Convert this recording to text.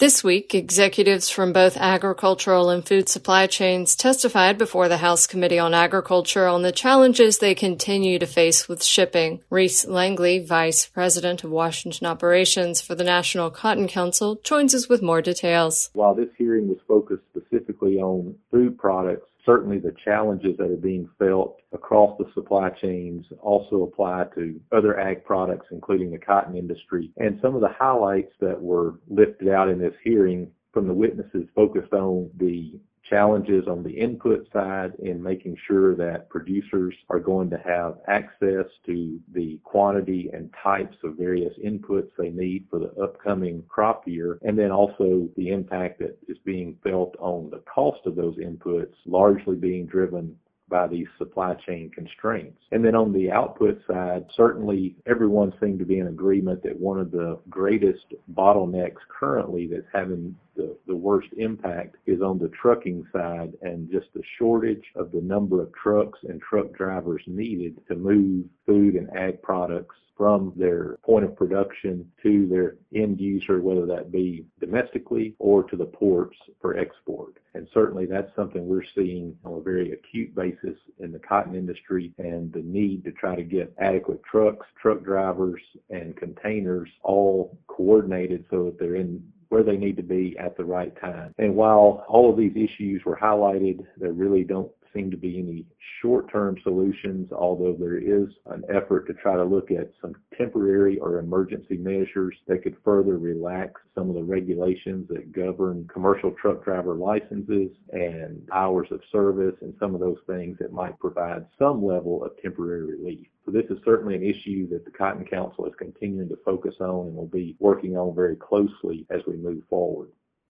This week, executives from both agricultural and food supply chains testified before the House Committee on Agriculture on the challenges they continue to face with shipping. Reese Langley, Vice President of Washington Operations for the National Cotton Council, joins us with more details. While this hearing was focused specifically on food products, certainly the challenges that are being felt across the supply chains also apply to other ag products, including the cotton industry. And some of the highlights that were lifted out in this hearing from the witnesses focused on the challenges on the input side in making sure that producers are going to have access to the quantity and types of various inputs they need for the upcoming crop year, and then also the impact that is being felt on the cost of those inputs, largely being driven by these supply chain constraints. And then on the output side, certainly everyone seemed to be in agreement that one of the greatest bottlenecks currently that's having the worst impact is on the trucking side, and just the shortage of the number of trucks and truck drivers needed to move food and ag products from their point of production to their end user, whether that be domestically or to the ports for export. And certainly that's something we're seeing on a very acute basis in the cotton industry, and the need to try to get adequate trucks, truck drivers, and containers all coordinated so that they're in where they need to be at the right time. And while all of these issues were highlighted, there really don't seem to be any short-term solutions, although there is an effort to try to look at some temporary or emergency measures that could further relax some of the regulations that govern commercial truck driver licenses and hours of service, and some of those things that might provide some level of temporary relief. So this is certainly an issue that the Cotton Council is continuing to focus on and will be working on very closely as we move forward.